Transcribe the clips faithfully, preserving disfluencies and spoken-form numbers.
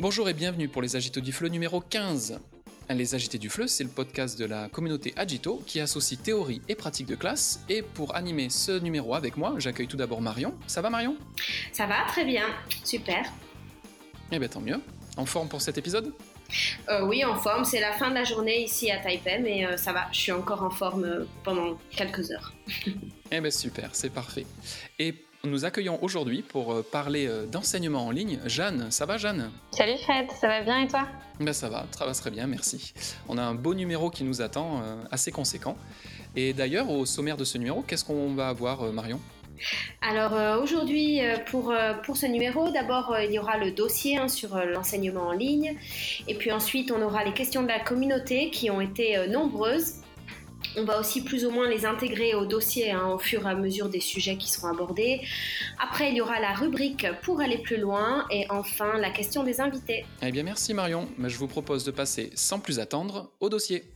Bonjour et bienvenue pour les Agitos du F L E numéro quinze. Les Agités du F L E, c'est le podcast de la communauté Agito qui associe théorie et pratique de classe. Et pour animer ce numéro avec moi, j'accueille tout d'abord Marion. Ça va Marion ? Ça va, très bien, super. Eh bien tant mieux. En forme pour cet épisode ? euh, Oui, en forme. C'est la fin de la journée ici à Taipei, mais euh, ça va, je suis encore en forme euh, pendant quelques heures. Eh bien super, c'est parfait. Et nous accueillons aujourd'hui pour euh, parler euh, d'enseignement en ligne Jeanne. Ça va Jeanne ? Salut Fred, ça va bien et toi ? Ben ça va, ça va très bien, merci. On a un beau numéro qui nous attend, euh, assez conséquent. Et d'ailleurs, au sommaire de ce numéro, qu'est-ce qu'on va avoir, euh, Marion ? Alors euh, aujourd'hui, euh, pour, euh, pour ce numéro, d'abord euh, il y aura le dossier hein, sur euh, l'enseignement en ligne. Et puis ensuite, on aura les questions de la communauté qui ont été euh, nombreuses. On va aussi plus ou moins les intégrer au dossier hein, au fur et à mesure des sujets qui seront abordés. Après, il y aura la rubrique pour aller plus loin et enfin la question des invités. Eh bien merci Marion, mais je vous propose de passer sans plus attendre au dossier.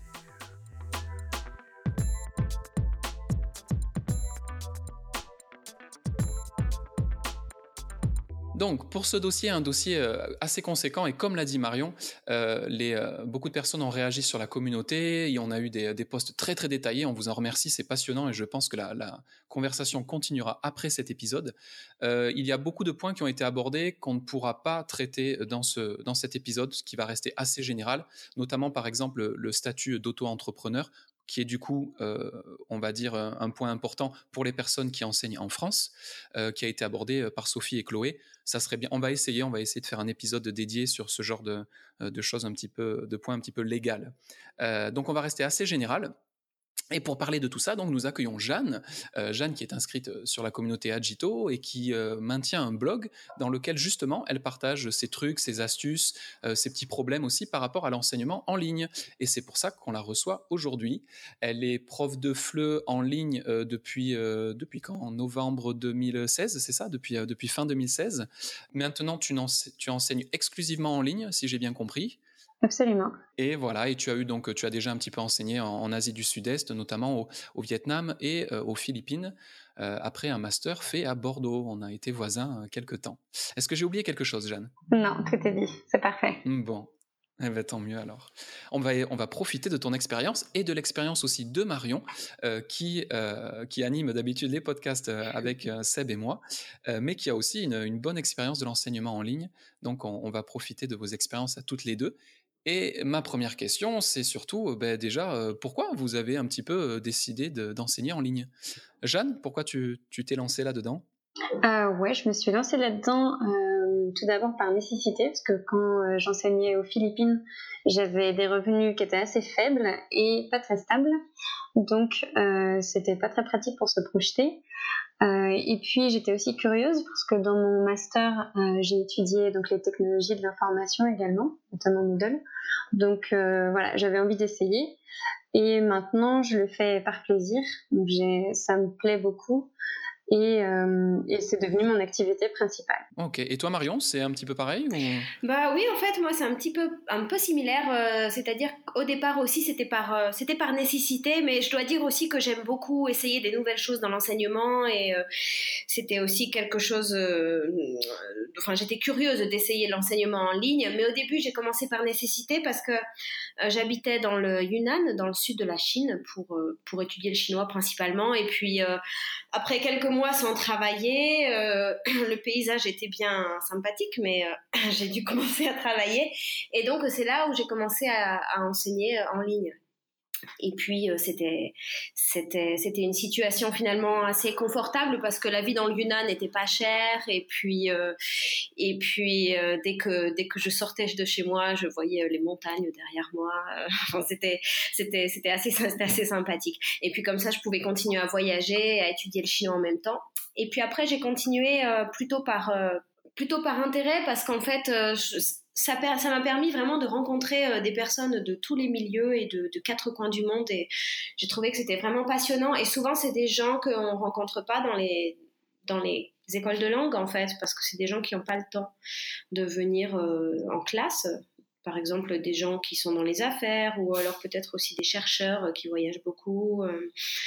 Donc, pour ce dossier, un dossier euh, assez conséquent, et comme l'a dit Marion, euh, les, euh, beaucoup de personnes ont réagi sur la communauté, et on a eu des, des posts très très détaillés, on vous en remercie, c'est passionnant, et je pense que la, la conversation continuera après cet épisode. Euh, il y a beaucoup de points qui ont été abordés qu'on ne pourra pas traiter dans, ce, dans cet épisode, ce qui va rester assez général, notamment par exemple le statut d'auto-entrepreneur, qui est du coup, euh, on va dire, un point important pour les personnes qui enseignent en France, euh, qui a été abordé par Sophie et Chloé. Ça serait bien. On va essayer, on va essayer de faire un épisode dédié sur ce genre de, de choses un petit peu, de points un petit peu légales. Euh, donc, on va rester assez général. Et pour parler de tout ça, donc nous accueillons Jeanne, euh, Jeanne qui est inscrite sur la communauté Agito et qui euh, maintient un blog dans lequel justement elle partage ses trucs, ses astuces, euh, ses petits problèmes aussi par rapport à l'enseignement en ligne. Et c'est pour ça qu'on la reçoit aujourd'hui. Elle est prof de F L E en ligne euh, depuis euh, depuis quand ? En novembre deux mille seize, c'est ça ? Depuis euh, depuis fin deux mille seize. Maintenant, tu, tu enseignes exclusivement en ligne, si j'ai bien compris. Absolument. Et voilà, et tu as eu donc, tu as déjà un petit peu enseigné en, en Asie du Sud-Est, notamment au, au Vietnam et euh, aux Philippines, euh, après un master fait à Bordeaux. On a été voisins euh, quelque temps. Est-ce que j'ai oublié quelque chose, Jeanne ? Non, tout est dit, c'est parfait. Bon, eh ben, tant mieux alors. On va, on va profiter de ton expérience et de l'expérience aussi de Marion, euh, qui, euh, qui anime d'habitude les podcasts avec euh, Seb et moi, euh, mais qui a aussi une, une bonne expérience de l'enseignement en ligne. Donc, on, on va profiter de vos expériences à toutes les deux. Et ma première question, c'est surtout, ben déjà, euh, pourquoi vous avez un petit peu euh, décidé de, d'enseigner en ligne ? Jeanne, pourquoi tu, tu t'es lancée là-dedans ? euh, Ouais, je me suis lancée là-dedans euh, tout d'abord par nécessité, parce que quand euh, j'enseignais aux Philippines, j'avais des revenus qui étaient assez faibles et pas très stables, donc euh, c'était pas très pratique pour se projeter. Euh, et puis j'étais aussi curieuse parce que dans mon master, euh, j'ai étudié donc les technologies de l'information également, notamment Moodle. Donc euh, voilà, j'avais envie d'essayer. Et maintenant, je le fais par plaisir. Donc j'ai, ça me plaît beaucoup. Et, euh, et c'est devenu mon activité principale. Ok, et toi Marion, c'est un petit peu pareil ou... Bah oui, en fait, moi c'est un petit peu, un peu similaire. Euh, c'est-à-dire qu'au départ aussi c'était par, euh, c'était par nécessité, mais je dois dire aussi que j'aime beaucoup essayer des nouvelles choses dans l'enseignement et euh, c'était aussi quelque chose. Euh, enfin, j'étais curieuse d'essayer l'enseignement en ligne, mais au début j'ai commencé par nécessité parce que euh, j'habitais dans le Yunnan, dans le sud de la Chine, pour euh, pour étudier le chinois principalement, et puis euh, après quelques mois sans travailler, euh, le paysage était bien sympathique, mais euh, j'ai dû commencer à travailler. Et donc, c'est là où j'ai commencé à, à enseigner en ligne. Et puis, euh, c'était, c'était, c'était une situation finalement assez confortable parce que la vie dans le Yunnan n'était pas chère. Et puis, euh, et puis euh, dès, que, dès que je sortais de chez moi, je voyais les montagnes derrière moi. Enfin, c'était, c'était, c'était, assez, c'était assez sympathique. Et puis, comme ça, je pouvais continuer à voyager, à étudier le chinois en même temps. Et puis après, j'ai continué euh, plutôt par... Euh, plutôt par intérêt parce qu'en fait euh, je, ça, ça m'a permis vraiment de rencontrer euh, des personnes de tous les milieux et de, de quatre coins du monde et j'ai trouvé que c'était vraiment passionnant et souvent c'est des gens qu'on rencontre pas dans les, dans les écoles de langue en fait parce que c'est des gens qui n'ont pas le temps de venir euh, en classe. Par exemple, des gens qui sont dans les affaires ou alors peut-être aussi des chercheurs qui voyagent beaucoup.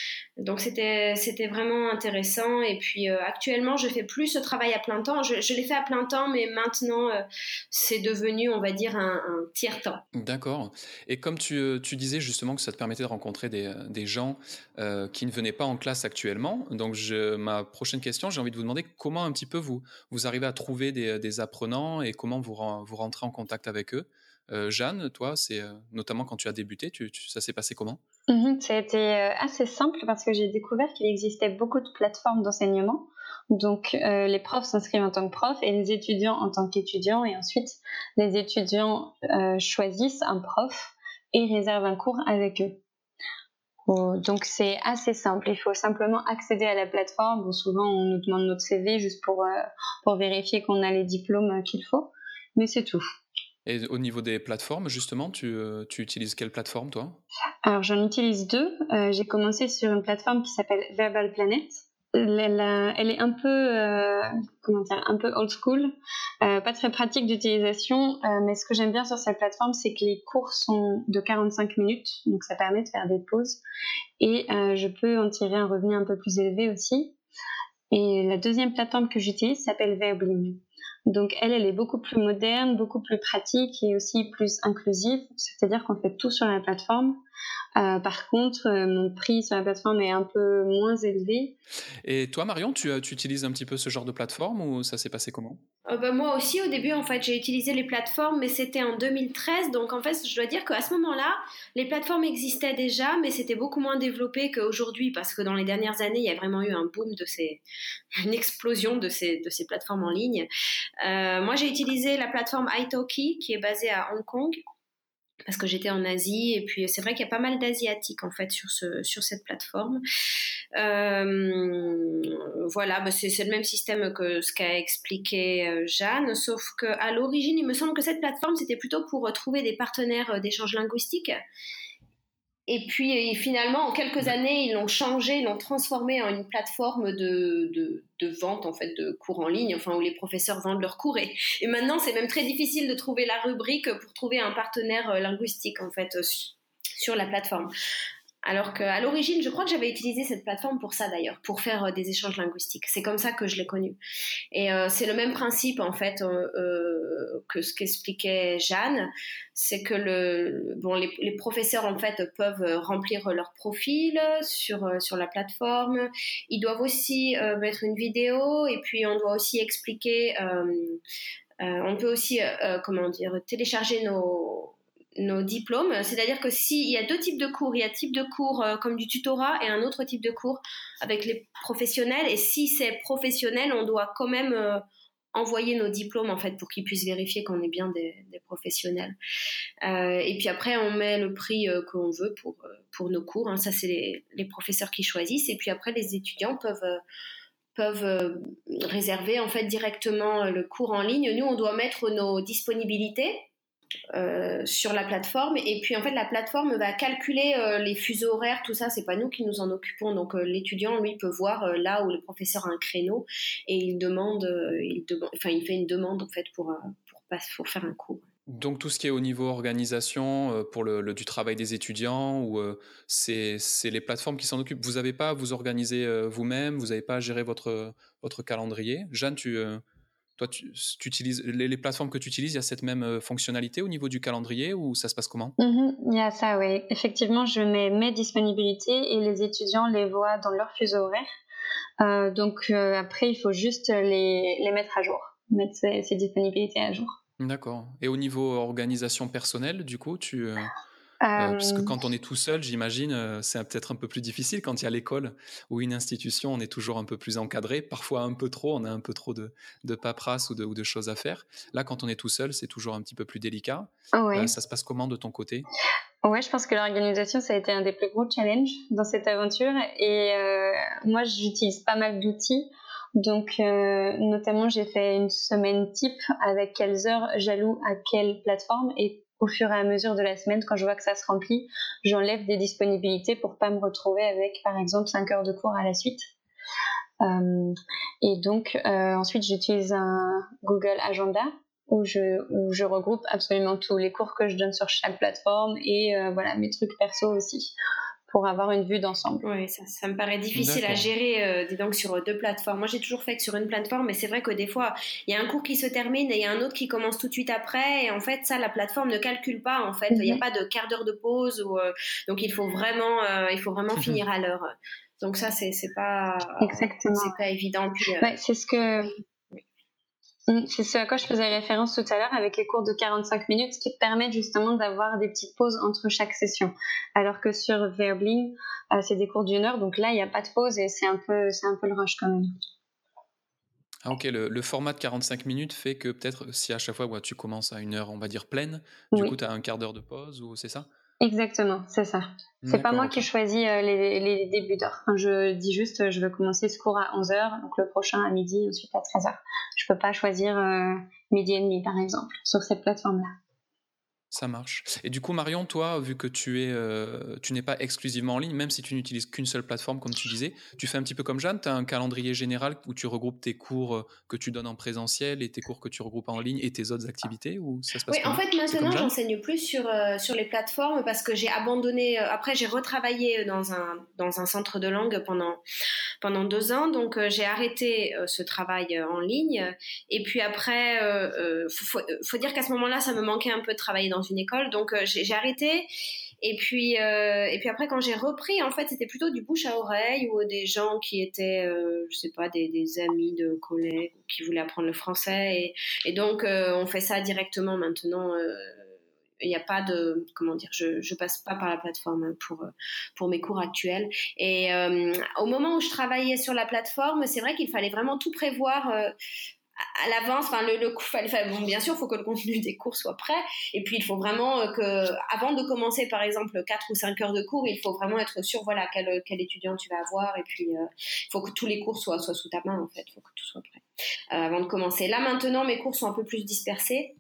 Donc c'était c'était vraiment intéressant. Et puis euh, actuellement, je fais plus ce travail à plein temps. Je, je l'ai fait à plein temps, mais maintenant euh, c'est devenu, on va dire, un, un tiers temps. D'accord. Et comme tu, euh, tu disais justement que ça te permettait de rencontrer des, euh, des gens euh, qui ne venaient pas en classe actuellement, donc je, ma prochaine question, j'ai envie de vous demander comment un petit peu vous, vous arrivez à trouver des, des apprenants et comment vous, ren- vous rentrez en contact avec eux. Euh, Jeanne, toi, c'est euh, notamment quand tu as débuté, tu, tu- ça s'est passé comment? Mhm, ça a été euh, assez simple parce que j'ai découvert qu'il existait beaucoup de plateformes d'enseignement. Donc, euh, les profs s'inscrivent en tant que profs et les étudiants en tant qu'étudiants. Et ensuite, les étudiants euh, choisissent un prof et réservent un cours avec eux. Oh, donc, c'est assez simple. Il faut simplement accéder à la plateforme. Bon, souvent, on nous demande notre C V juste pour, euh, pour vérifier qu'on a les diplômes qu'il faut. Mais c'est tout. Et au niveau des plateformes, justement, tu, euh, tu utilises quelle plateforme, toi? Alors, j'en utilise deux. Euh, j'ai commencé sur une plateforme qui s'appelle Verbal Planet. Elle, elle, a- elle est un peu, euh, comment dire, un peu old school, euh, pas très pratique d'utilisation, euh, mais ce que j'aime bien sur cette plateforme, c'est que les cours sont de quarante-cinq minutes, donc ça permet de faire des pauses, et euh, je peux en tirer un revenu un peu plus élevé aussi. Et la deuxième plateforme que j'utilise s'appelle Verbling. Donc elle, elle est beaucoup plus moderne, beaucoup plus pratique et aussi plus inclusive, c'est-à-dire qu'on fait tout sur la plateforme. Euh, par contre, euh, mon prix sur la plateforme est un peu moins élevé. Et toi, Marion, tu, euh, tu utilises un petit peu ce genre de plateforme ou ça s'est passé comment? Euh, bah, moi aussi, au début, en fait, j'ai utilisé les plateformes, mais c'était en deux mille treize. Donc, en fait, je dois dire qu'à ce moment-là, les plateformes existaient déjà, mais c'était beaucoup moins développé qu'aujourd'hui, parce que dans les dernières années, il y a vraiment eu un boom de ces, une explosion de ces, de ces plateformes en ligne. Euh, moi, j'ai utilisé la plateforme italki, qui est basée à Hong Kong, parce que j'étais en Asie, et puis c'est vrai qu'il y a pas mal d'Asiatiques en fait sur, ce, sur cette plateforme. Euh, voilà, bah c'est, c'est le même système que ce qu'a expliqué euh, Jeanne, sauf qu'à l'origine, il me semble que cette plateforme, c'était plutôt pour trouver des partenaires d'échange linguistique. Et puis finalement, en quelques années, ils l'ont changé, ils l'ont transformé en une plateforme de, de, de vente en fait de cours en ligne, enfin où les professeurs vendent leurs cours. Et, et maintenant, c'est même très difficile de trouver la rubrique pour trouver un partenaire linguistique en fait sur la plateforme. Alors qu'à l'origine, je crois que j'avais utilisé cette plateforme pour ça d'ailleurs, pour faire des échanges linguistiques. C'est comme ça que je l'ai connue. Et euh, c'est le même principe en fait euh, euh, que ce qu'expliquait Jeanne, c'est que le, bon, les, les professeurs en fait peuvent remplir leur profil sur, euh, sur la plateforme. Ils doivent aussi euh, mettre une vidéo et puis on doit aussi expliquer, euh, euh, on peut aussi, euh, comment dire, télécharger nos nos diplômes, c'est-à-dire que s'il y a deux types de cours, il y a un type de cours euh, comme du tutorat et un autre type de cours avec les professionnels, et si c'est professionnel, on doit quand même euh, envoyer nos diplômes en fait pour qu'ils puissent vérifier qu'on est bien des, des professionnels. Euh, et puis après, on met le prix euh, qu'on veut pour, euh, pour nos cours, hein. Ça c'est les, les professeurs qui choisissent, et puis après les étudiants peuvent... Euh, peuvent euh, réserver en fait directement le cours en ligne. Nous, on doit mettre nos disponibilités Euh, sur la plateforme, et puis en fait la plateforme va calculer euh, les fuseaux horaires, tout ça, c'est pas nous qui nous en occupons, donc euh, l'étudiant lui peut voir euh, là où le professeur a un créneau et il demande, euh, il demande, enfin il fait une demande en fait pour, euh, pour, pour faire un cours. Donc tout ce qui est au niveau organisation euh, pour le, le, du travail des étudiants, ou euh, c'est, c'est les plateformes qui s'en occupent. Vous n'avez pas à vous organiser euh, vous-même, vous n'avez pas à gérer votre, votre calendrier. Jeanne, tu, euh, toi, tu, tu utilises les, les plateformes que tu utilises, il y a cette même euh, fonctionnalité au niveau du calendrier, ou ça se passe comment? Mm-hmm, il y a ça, oui. Effectivement, je mets mes disponibilités et les étudiants les voient dans leur fuseau horaire. Euh, donc euh, après, il faut juste les, les mettre à jour, mettre ces, ces disponibilités à jour. D'accord. Et au niveau organisation personnelle, du coup, tu... Euh... Euh, parce que Euh... quand on est tout seul, j'imagine, euh, c'est peut-être un peu plus difficile. Quand il y a l'école ou une institution, on est toujours un peu plus encadré, parfois un peu trop, on a un peu trop de, de paperasse ou de, ou de choses à faire. Là, quand on est tout seul, c'est toujours un petit peu plus délicat. Ouais. Euh, ça se passe comment de ton côté? Ouais, je pense que l'organisation, ça a été un des plus gros challenges dans cette aventure. Et euh, moi, j'utilise pas mal d'outils. Donc, euh, notamment, j'ai fait une semaine type avec quelles heures j'alloue à quelle plateforme. Et au fur et à mesure de la semaine, quand je vois que ça se remplit, j'enlève des disponibilités pour pas me retrouver avec, par exemple, cinq heures de cours à la suite. Euh, et donc, euh, ensuite, j'utilise un Google Agenda où je, où je regroupe absolument tous les cours que je donne sur chaque plateforme et euh, voilà, mes trucs perso aussi pour avoir une vue d'ensemble. Oui, ça, ça me paraît difficile D'accord. à gérer euh, dis donc, sur deux plateformes. Moi, j'ai toujours fait que sur une plateforme, mais c'est vrai que des fois, il y a un cours qui se termine et il y a un autre qui commence tout de suite après. Et en fait, ça, la plateforme ne calcule pas. En fait, il mm-hmm. n'y a pas de quart d'heure de pause. Ou, euh, donc, il faut vraiment, euh, il faut vraiment finir à l'heure. Donc ça, c'est, c'est, pas, Exactement. c'est pas évident. Puis, euh... ouais, c'est ce que... C'est ce à quoi je faisais référence tout à l'heure avec les cours de quarante-cinq minutes qui permettent justement d'avoir des petites pauses entre chaque session. Alors que sur Verbling, euh, c'est des cours d'une heure, donc là, il n'y a pas de pause et c'est un peu, c'est un peu le rush quand même. Ah ok, le, le format de quarante-cinq minutes fait que peut-être si à chaque fois ouais, tu commences à une heure, on va dire pleine, du oui. coup tu as un quart d'heure de pause ou c'est ça ? Exactement, c'est ça. C'est D'accord, pas moi okay. qui choisis euh, les, les débuts d'heure. Enfin, je dis juste, euh, je veux commencer ce cours à onze heures, donc le prochain à midi, ensuite à treize heures. Je peux pas choisir euh, midi et demi, par exemple, sur cette plateforme-là. Ça marche. Et du coup, Marion, toi, vu que tu es, euh, tu n'es pas exclusivement en ligne, même si tu n'utilises qu'une seule plateforme, comme tu disais, tu fais un petit peu comme Jeanne, tu as un calendrier général où tu regroupes tes cours que tu donnes en présentiel et tes cours que tu regroupes en ligne et tes autres activités, ou ça se passe Oui, comment ? En fait, maintenant, j'enseigne plus sur, euh, sur les plateformes parce que j'ai abandonné. Euh, après, j'ai retravaillé dans un, dans un centre de langue pendant, pendant deux ans, donc euh, j'ai arrêté euh, ce travail euh, en ligne. Et puis après, il euh, euh, faut, faut dire qu'à ce moment-là, ça me manquait un peu de travailler dans une école, donc euh, j'ai, j'ai arrêté. Et puis, euh, et puis après, quand j'ai repris, en fait, c'était plutôt du bouche à oreille ou des gens qui étaient, euh, je sais pas, des, des amis de collègues qui voulaient apprendre le français. Et, et donc, euh, on fait ça directement maintenant. Euh, il n'y a pas de, comment dire, je, je passe pas par la plateforme pour, pour mes cours actuels. Et euh, au moment où je travaillais sur la plateforme, c'est vrai qu'il fallait vraiment tout prévoir. Euh, à l'avance, enfin le, le enfin, bon, bien sûr, il faut que le contenu des cours soit prêt, et puis il faut vraiment euh, que, avant de commencer par exemple quatre ou cinq heures de cours, il faut vraiment être sûr, voilà, quel, quel étudiant tu vas avoir, et puis il euh, faut que tous les cours soient, soient sous ta main, en fait, il faut que tout soit prêt euh, avant de commencer. Là maintenant, mes cours sont un peu plus dispersés.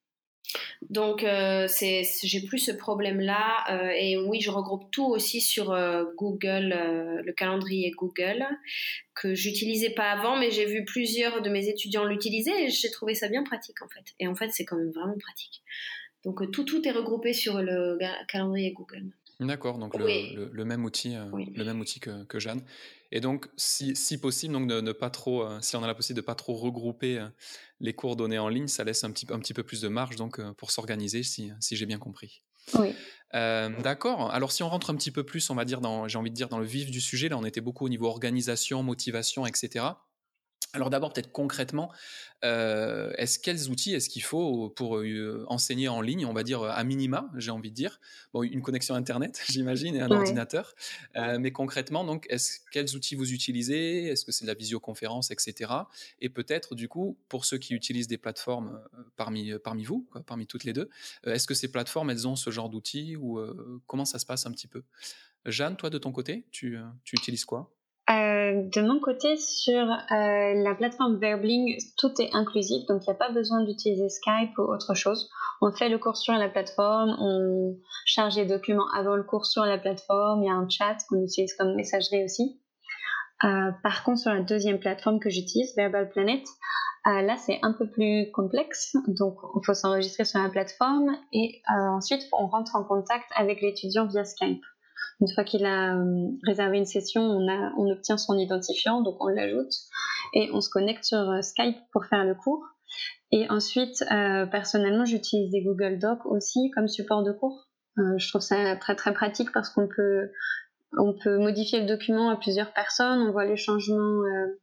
Donc euh, c'est, c'est, j'ai plus ce problème-là euh, et oui, je regroupe tout aussi sur euh, Google, euh, le calendrier Google que j'utilisais pas avant, mais j'ai vu plusieurs de mes étudiants l'utiliser et j'ai trouvé ça bien pratique en fait. Et en fait, c'est quand même vraiment pratique. Donc euh, tout tout est regroupé sur le ga- calendrier Google. D'accord, donc oui. le, le, le même outil, euh, oui. le même outil que, que Jeanne. Et donc, si, si possible, donc de ne pas trop, euh, si on a la possibilité de pas trop regrouper euh, les cours donnés en ligne, ça laisse un petit, un petit peu plus de marge donc euh, pour s'organiser, si, si j'ai bien compris. Oui. Euh, d'accord. Alors, si on rentre un petit peu plus, on va dire, dans, j'ai envie de dire, dans le vif du sujet, là, on était beaucoup au niveau organisation, motivation, et cetera. Alors d'abord, peut-être concrètement, euh, est-ce quels outils est-ce qu'il faut pour euh, enseigner en ligne, on va dire à minima, j'ai envie de dire, bon, une connexion Internet, j'imagine, et un ouais. ordinateur, euh, mais concrètement, donc, est-ce, quels outils vous utilisez ? Est-ce que c'est de la visioconférence, et cetera. Et peut-être, du coup, pour ceux qui utilisent des plateformes euh, parmi, euh, parmi vous, quoi, parmi toutes les deux, euh, est-ce que ces plateformes, elles ont ce genre d'outils ou euh, comment ça se passe un petit peu ? Jeanne, toi, de ton côté, tu, euh, tu utilises quoi ? Euh, de mon côté, sur euh, la plateforme Verbling, tout est inclusif, donc il n'y a pas besoin d'utiliser Skype ou autre chose. On fait le cours sur la plateforme, on charge les documents avant le cours sur la plateforme, il y a un chat qu'on utilise comme messagerie aussi. Euh, par contre, sur la deuxième plateforme que j'utilise, Verbal Planet, euh, là c'est un peu plus complexe, donc il faut s'enregistrer sur la plateforme et euh, ensuite on rentre en contact avec l'étudiant via Skype. Une fois qu'il a euh, réservé une session, on, a, on obtient son identifiant, donc on l'ajoute et on se connecte sur euh, Skype pour faire le cours. Et ensuite, euh, personnellement, j'utilise des Google Docs aussi comme support de cours. Euh, je trouve ça très très pratique parce qu'on peut, on peut modifier le document à plusieurs personnes, on voit les changements euh,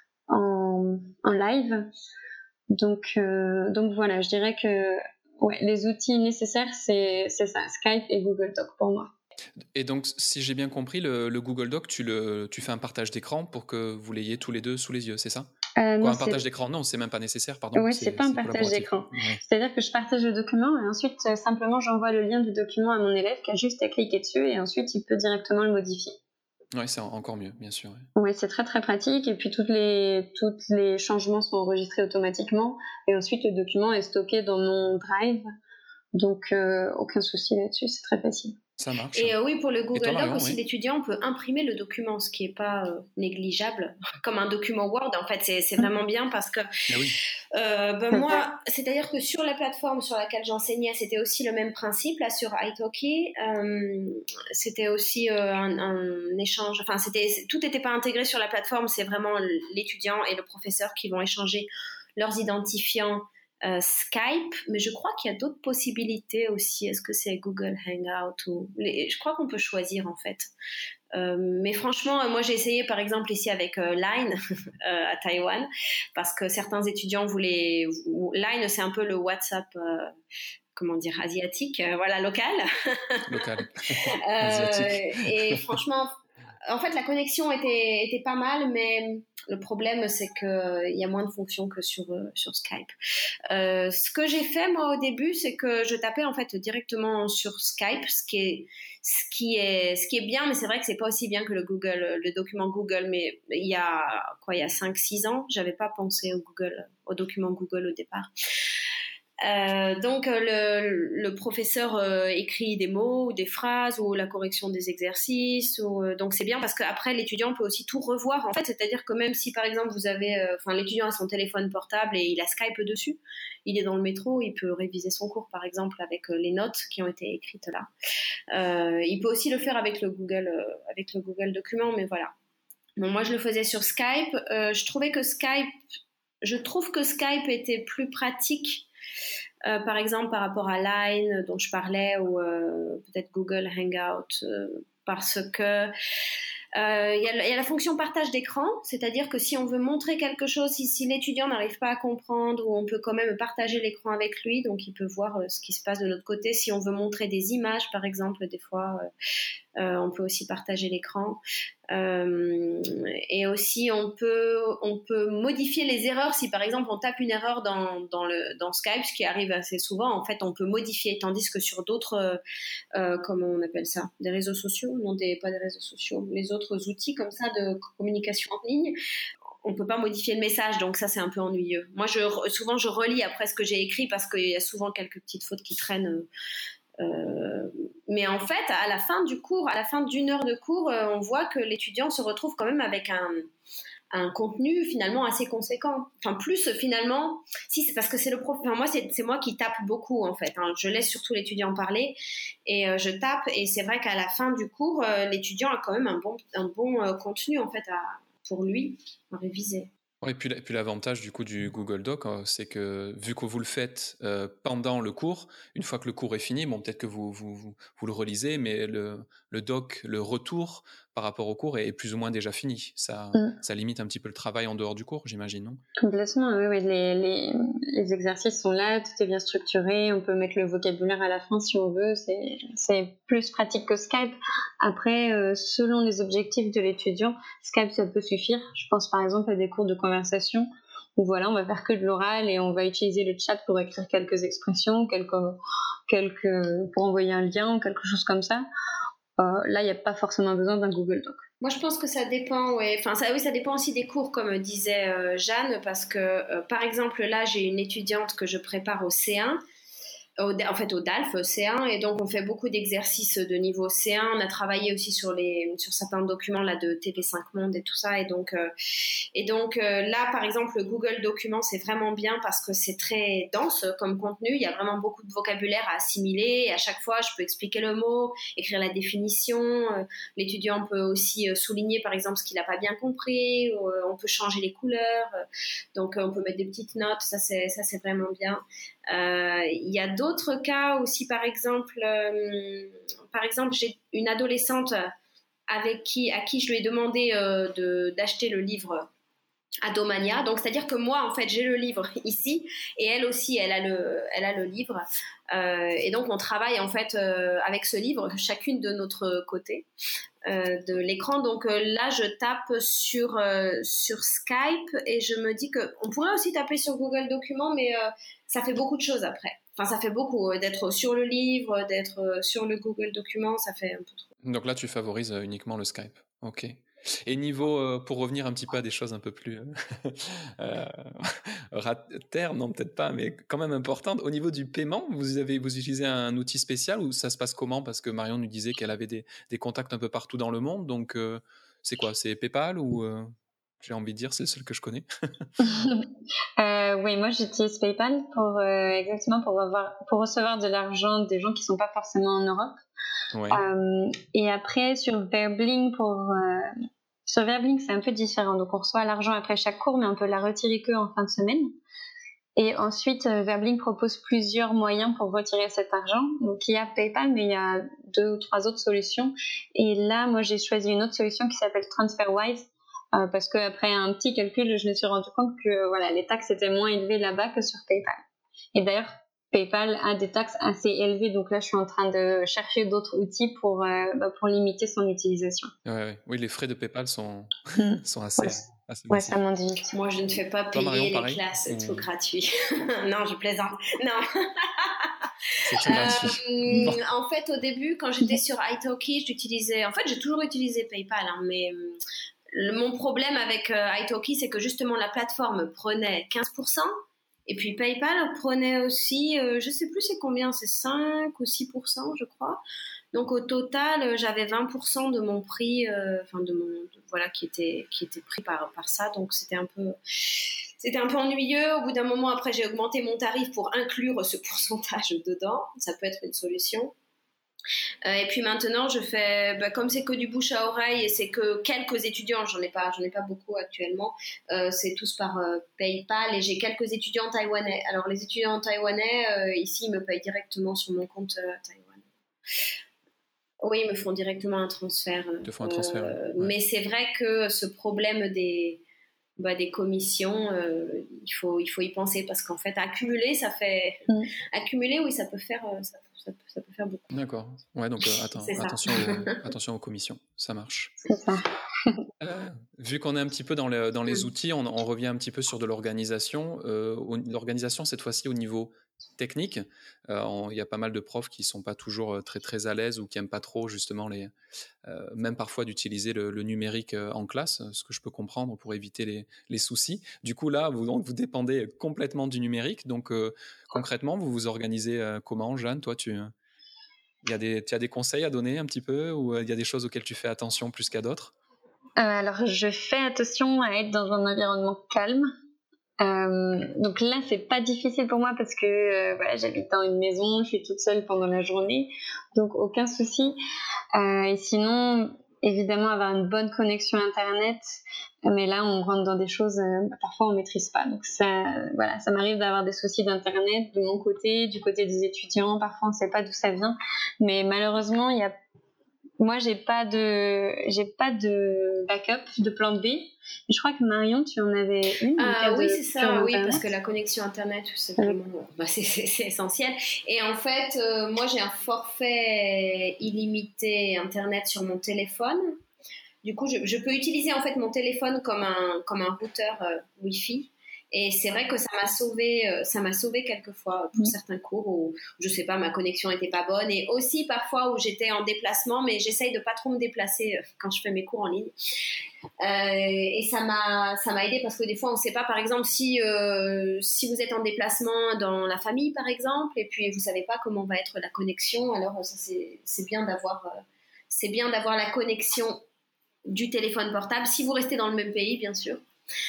en, en live. Donc, euh, donc voilà, je dirais que ouais, les outils nécessaires, c'est, c'est ça, Skype et Google Docs pour moi. Et donc, si j'ai bien compris, le, le Google Doc, tu, le, tu fais un partage d'écran pour que vous l'ayez tous les deux sous les yeux, c'est ça ? euh, Quoi, non, un partage c'est... d'écran ? Non, c'est même pas nécessaire, pardon. Oui, c'est, c'est pas un partage d'écran. Ouais. C'est-à-dire que je partage le document et ensuite, euh, simplement, j'envoie le lien du document à mon élève qui a juste à cliquer dessus et ensuite, il peut directement le modifier. Oui, c'est encore mieux, bien sûr. Oui, ouais, c'est très très pratique et puis toutes les, toutes les changements sont enregistrés automatiquement et ensuite, le document est stocké dans mon Drive. Donc, euh, aucun souci là-dessus, c'est très facile. Ça marche. Et euh, oui, pour le Et toi, Google Doc Marion, aussi, oui. l'étudiant peut imprimer le document, ce qui n'est pas euh, négligeable, comme un document Word. En fait, c'est, c'est vraiment bien parce que Ah oui. euh, ben moi, c'est-à-dire que sur la plateforme sur laquelle j'enseignais, c'était aussi le même principe. Là, sur italki, euh, c'était aussi euh, un, un échange. Enfin, c'était tout n'était pas intégré sur la plateforme. C'est vraiment l'étudiant et le professeur qui vont échanger leurs identifiants. Euh, Skype, mais je crois qu'il y a d'autres possibilités aussi. Est-ce que c'est Google Hangout ou les... Je crois qu'on peut choisir en fait. Euh, mais franchement, moi j'ai essayé par exemple ici avec euh, Line euh, à Taïwan parce que certains étudiants voulaient. Line, c'est un peu le WhatsApp. Euh, comment dire, asiatique, euh, voilà, local. Local. euh, Asiatique. Et franchement, en fait, la connexion était, était pas mal, mais le problème, c'est qu'il euh, y a moins de fonctions que sur, euh, sur Skype. Euh, ce que j'ai fait, moi, au début, c'est que je tapais, en fait, directement sur Skype, ce qui est, ce qui est, ce qui est bien, mais c'est vrai que c'est pas aussi bien que le Google, le document Google, mais il y a, quoi, il y a cinq six ans, j'avais pas pensé au Google, au document Google au départ. Euh, donc le, le professeur euh, écrit des mots ou des phrases ou la correction des exercices ou, euh, donc c'est bien parce qu'après l'étudiant peut aussi tout revoir en fait, c'est-à-dire que même si par exemple vous avez enfin euh, l'étudiant a son téléphone portable et il a Skype dessus, il est dans le métro, il peut réviser son cours par exemple avec euh, les notes qui ont été écrites là. Euh, il peut aussi le faire avec le Google euh, avec le Google document, mais voilà. Bon, moi je le faisais sur Skype. Euh, je trouvais que Skype je trouve que Skype était plus pratique. Euh, par exemple par rapport à Line dont je parlais ou euh, peut-être Google Hangout euh, parce que il euh, y, y a la fonction partage d'écran, c'est-à-dire que si on veut montrer quelque chose, si, si l'étudiant n'arrive pas à comprendre, on peut quand même partager l'écran avec lui, donc il peut voir euh, ce qui se passe de l'autre côté. Si on veut montrer des images, par exemple, des fois, euh, euh, on peut aussi partager l'écran. Euh, et aussi, on peut, on peut modifier les erreurs. Si par exemple on tape une erreur dans, dans, le, dans Skype, ce qui arrive assez souvent, en fait, on peut modifier, tandis que sur d'autres, euh, comment on appelle ça, des réseaux sociaux, non des, pas des réseaux sociaux, les autres outils comme ça de communication en ligne, on peut pas modifier le message, donc ça c'est un peu ennuyeux. Moi, je, souvent je relis après ce que j'ai écrit parce qu'il y a souvent quelques petites fautes qui traînent. Euh, mais en fait, à la fin du cours, à la fin d'une heure de cours, euh, on voit que l'étudiant se retrouve quand même avec un, un contenu finalement assez conséquent. Enfin, plus finalement, si c'est parce que c'est le prof. Enfin, moi, c'est, c'est moi qui tape beaucoup en fait. Hein. Je laisse surtout l'étudiant parler et euh, je tape. Et c'est vrai qu'à la fin du cours, euh, l'étudiant a quand même un bon, un bon euh, contenu en fait à, pour lui à réviser. Et puis, puis l'avantage du coup du Google Doc, c'est que vu que vous le faites euh, pendant le cours, une fois que le cours est fini, bon peut-être que vous, vous, vous, vous le relisez, mais le, le doc, le retour par rapport au cours est plus ou moins déjà fini. Ça, mm. ça limite un petit peu le travail en dehors du cours, j'imagine, non ? Complètement, oui, oui. Les, les, les exercices sont là, tout est bien structuré, on peut mettre le vocabulaire à la fin si on veut, c'est, c'est plus pratique que Skype. Après, euh, selon les objectifs de l'étudiant, Skype ça peut suffire. Je pense par exemple à des cours de conversation où voilà, on va faire que de l'oral et on va utiliser le chat pour écrire quelques expressions, quelques, quelques, pour envoyer un lien ou quelque chose comme ça. Euh, là, il n'y a pas forcément besoin d'un Google Doc. Moi, je pense que ça dépend, ouais. Enfin, ça, oui, ça dépend aussi des cours, comme disait euh, Jeanne, parce que, euh, par exemple, là, j'ai une étudiante que je prépare au C un, au, en fait au D A L F C un, et donc on fait beaucoup d'exercices de niveau C un. On a travaillé aussi sur les sur certains documents là de T V cinq Monde et tout ça, et donc euh, et donc euh, là par exemple le Google Documents c'est vraiment bien parce que c'est très dense comme contenu, il y a vraiment beaucoup de vocabulaire à assimiler et à chaque fois je peux expliquer le mot, écrire la définition, euh, l'étudiant peut aussi euh, souligner par exemple ce qu'il n'a pas bien compris, ou, euh, on peut changer les couleurs, euh, donc euh, on peut mettre des petites notes, ça c'est ça c'est vraiment bien. Il euh, y a d'autres cas aussi, par exemple, euh, par exemple, j'ai une adolescente avec qui, à qui je lui ai demandé euh, de, d'acheter le livre Adomania. Donc, c'est-à-dire que moi, en fait, j'ai le livre ici et elle aussi, elle a le, elle a le livre. Euh, et donc, on travaille en fait euh, avec ce livre, chacune de notre côté euh, de l'écran. Donc euh, là, je tape sur, euh, sur Skype et je me dis qu'on pourrait aussi taper sur Google Documents, mais euh, ça fait beaucoup de choses après. Enfin, ça fait beaucoup euh, d'être sur le livre, d'être euh, sur le Google Document, ça fait un peu trop. Donc là, tu favorises uniquement le Skype. Ok. Et niveau, euh, pour revenir un petit peu à des choses un peu plus euh, terre, non peut-être pas, mais quand même importantes, au niveau du paiement, vous avez vous utilisez un outil spécial ou ça se passe comment? Parce que Marion nous disait qu'elle avait des, des contacts un peu partout dans le monde, donc euh, c'est quoi? C'est PayPal ou euh, j'ai envie de dire c'est le seul que je connais. euh, oui, moi j'utilise PayPal pour euh, exactement pour avoir pour recevoir de l'argent des gens qui sont pas forcément en Europe. Ouais. Euh, et après sur Verbling pour euh, sur Verbling c'est un peu différent. Donc on reçoit l'argent après chaque cours, mais on peut la retirer que en fin de semaine. Et ensuite euh, Verbling propose plusieurs moyens pour retirer cet argent. Donc il y a PayPal, mais il y a deux ou trois autres solutions. Et là, moi j'ai choisi une autre solution qui s'appelle TransferWise. Euh, parce qu'après un petit calcul, je me suis rendu compte que voilà, les taxes étaient moins élevées là-bas que sur PayPal. Et d'ailleurs, PayPal a des taxes assez élevées, donc là, je suis en train de chercher d'autres outils pour, euh, bah, pour limiter son utilisation. Ouais, ouais. Oui, les frais de PayPal sont, mmh. sont assez, ouais, assez ouais, ça monte vite. Moi, je ne fais pas payer Toi, Marion, les pareil, classes, ou... tout gratuit. Non, je plaisante. Non. C'est tout gratuit. Euh, bon. En fait, au début, quand j'étais sur italki, j'utilisais... En fait, j'ai toujours utilisé PayPal, hein, mais... Le, mon problème avec euh, italki, c'est que justement la plateforme prenait quinze pour cent et puis PayPal prenait aussi, euh, je sais plus c'est combien, c'est cinq ou six pour cent je crois. Donc au total, euh, j'avais vingt pour cent de mon prix, euh, enfin de mon, de, voilà, qui était qui était pris par par ça. Donc c'était un peu, c'était un peu ennuyeux. Au bout d'un moment, après, j'ai augmenté mon tarif pour inclure ce pourcentage dedans. Ça peut être une solution. Euh, et puis maintenant, je fais, bah, comme c'est que du bouche à oreille et c'est que quelques étudiants, j'en ai pas, j'en ai pas beaucoup actuellement, euh, c'est tous par euh, PayPal et j'ai quelques étudiants taïwanais. Alors les étudiants taïwanais, euh, ici, ils me payent directement sur mon compte euh, taïwanais. Oui, ils me font directement un transfert. Ils te font un transfert. Euh, ouais. Mais c'est vrai que ce problème des Bah, des commissions, euh, il faut il faut y penser parce qu'en fait accumuler ça fait mmh. accumuler oui ça peut faire ça, ça, peut, ça peut faire beaucoup. D'accord. Ouais donc euh, attends, attention aux, attention aux commissions, ça marche. C'est ça. Euh, vu qu'on est un petit peu dans, le, dans les outils, on, on revient un petit peu sur de l'organisation. Euh, l'organisation cette fois-ci au niveau technique, il euh, y a pas mal de profs qui sont pas toujours très très à l'aise ou qui aiment pas trop justement les, euh, même parfois d'utiliser le, le numérique en classe, ce que je peux comprendre pour éviter les, les soucis. Du coup là, vous, vous dépendez complètement du numérique. Donc euh, concrètement, vous vous organisez euh, comment, Jeanne? Toi, tu il y a des, tu as des conseils à donner un petit peu ou il y a des choses auxquelles tu fais attention plus qu'à d'autres? Euh, alors, je fais attention à être dans un environnement calme. Euh, donc là, c'est pas difficile pour moi parce que euh, voilà, j'habite dans une maison, je suis toute seule pendant la journée, donc aucun souci. Euh, et sinon, évidemment, avoir une bonne connexion Internet. Mais là, on rentre dans des choses, euh, parfois on maîtrise pas. Donc ça, voilà, ça m'arrive d'avoir des soucis d'Internet de mon côté, du côté des étudiants. Parfois, on sait pas d'où ça vient. Mais malheureusement, il y a Moi, j'ai pas de, j'ai pas de backup, de plan B. Mais je crois que Marion, tu en avais une. Ah oui, c'est ça, oui, parce que la connexion Internet, c'est vraiment, oui. bah, c'est, c'est, c'est essentiel. Et en fait, euh, moi, j'ai un forfait illimité Internet sur mon téléphone. Du coup, je, je peux utiliser en fait mon téléphone comme un, comme un routeur euh, Wi-Fi. Et c'est vrai que ça m'a sauvé, euh, ça m'a sauvé quelquefois pour mmh. certains cours où, je sais pas, ma connexion était pas bonne et aussi parfois où j'étais en déplacement, mais j'essaye de pas trop me déplacer quand je fais mes cours en ligne. Euh, et ça m'a, ça m'a aidé parce que des fois on sait pas, par exemple, si, euh, si vous êtes en déplacement dans la famille, par exemple, et puis vous savez pas comment va être la connexion, alors ça c'est, c'est bien d'avoir, euh, c'est bien d'avoir la connexion du téléphone portable, si vous restez dans le même pays, bien sûr.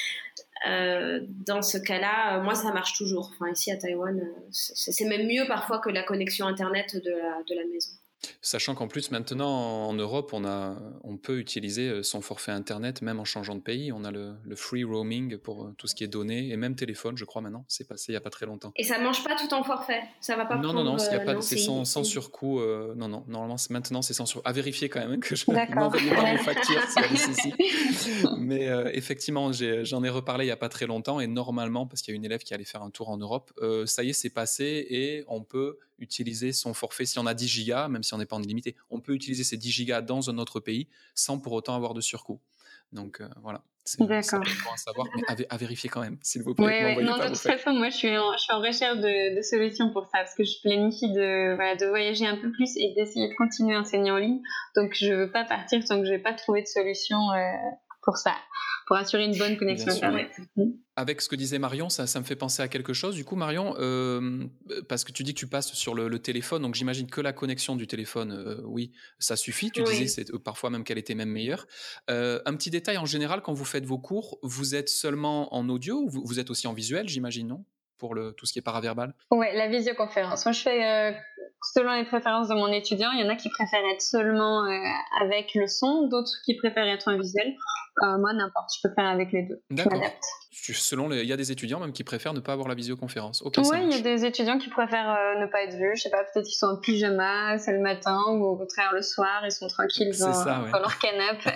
Euh, dans ce cas-là, moi, ça marche toujours. Enfin, ici à Taïwan, c'est, c'est même mieux parfois que la connexion Internet de la, de la maison. Sachant qu'en plus, maintenant, en Europe, on, a, on peut utiliser son forfait Internet même en changeant de pays. On a le, le free roaming pour tout ce qui est données et même téléphone, je crois, maintenant. C'est passé il n'y a pas très longtemps. Et ça ne mange pas tout en forfait? Ça va pas Non, prendre, non, non, y a pas, non, c'est, c'est sans, sans surcoût. Euh, non, non, normalement, c'est, maintenant, c'est sans surcoût. À vérifier quand même hein, que je n'envoyais pas mes factures s'il y a des soucis. Mais euh, effectivement, j'ai, j'en ai reparlé il n'y a pas très longtemps et normalement, parce qu'il y a une élève qui allait faire un tour en Europe, euh, ça y est, c'est passé et on peut utiliser son forfait. Si on a dix gigas, même si on n'est pas en illimité, on peut utiliser ces dix gigas dans un autre pays sans pour autant avoir de surcoût. Donc euh, voilà, c'est, c'est important à savoir, mais à, à vérifier quand même, s'il vous plaît. Ouais, ouais. Non, de toute façon, moi, je suis en, je suis en recherche de, de solutions pour ça, parce que je planifie de, voilà, de voyager un peu plus et d'essayer de continuer à enseigner en ligne. Donc, je veux pas partir tant que je n'ai pas trouvé de solution euh, pour ça, pour assurer une bonne connexion Internet. Avec ce que disait Marion, ça, ça me fait penser à quelque chose. Du coup, Marion, euh, parce que tu dis que tu passes sur le, le téléphone, donc j'imagine que la connexion du téléphone, euh, oui, ça suffit. Tu oui. disais c'est, euh, parfois même qu'elle était même meilleure. Euh, un petit détail, en général, quand vous faites vos cours, vous êtes seulement en audio ou vous, vous êtes aussi en visuel, j'imagine, non ? Pour le, tout ce qui est paraverbal ? Ouais, la visioconférence. Moi, je fais euh, selon les préférences de mon étudiant. Il y en a qui préfèrent être seulement euh, avec le son, d'autres qui préfèrent être en visuel. Euh, moi, n'importe, je peux faire avec les deux. D'accord. Je m'adapte. Selon les... Il y a des étudiants même qui préfèrent ne pas avoir la visioconférence. Ok, oui, il y a des étudiants qui préfèrent euh, ne pas être vus. Je sais pas, peut-être qu'ils sont en pyjama, c'est le matin, ou au contraire le soir, ils sont tranquilles dans, ça, ouais. dans leur canapé.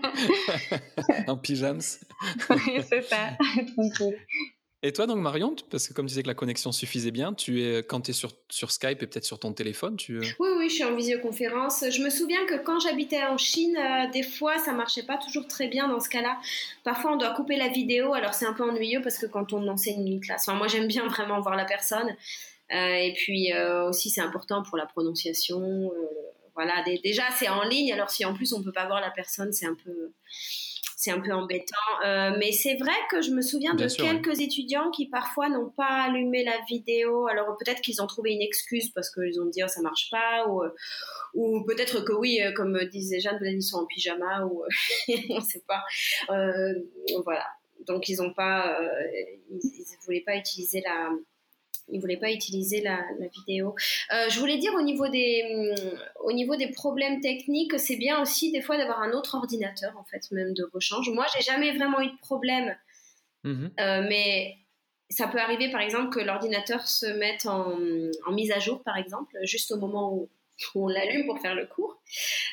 En pyjamas. Oui, c'est ça, tranquille. Et toi donc Marion, parce que comme tu disais que la connexion suffisait bien, tu es, quand tu es sur, sur Skype et peut-être sur ton téléphone, tu... Oui, oui, je suis en visioconférence. Je me souviens que quand j'habitais en Chine, euh, des fois ça marchait pas toujours très bien dans ce cas-là. Parfois on doit couper la vidéo, alors c'est un peu ennuyeux parce que quand on enseigne une classe, enfin, moi j'aime bien vraiment voir la personne. Euh, et puis euh, aussi c'est important pour la prononciation. Euh, voilà, des, déjà c'est en ligne, alors si en plus on peut pas voir la personne, c'est un peu... c'est un peu embêtant. Euh, mais c'est vrai que je me souviens Bien de sûr, quelques ouais. étudiants qui parfois n'ont pas allumé la vidéo. Alors peut-être qu'ils ont trouvé une excuse parce qu'ils ont dit oh, ça marche pas, ou, ou peut-être que oui, comme disait Jeanne, peut-être ils sont en pyjama, ou on ne sait pas. Euh, voilà. Donc ils ont pas, euh, ils ne voulaient pas utiliser la... Ils ne voulaient pas utiliser la, la vidéo. Euh, je voulais dire au niveau, des, au niveau des problèmes techniques, c'est bien aussi des fois d'avoir un autre ordinateur, en fait, même de rechange. Moi, je n'ai jamais vraiment eu de problème, mmh. euh, mais ça peut arriver, par exemple, que l'ordinateur se mette en, en mise à jour, par exemple, juste au moment où, où on l'allume pour faire le cours.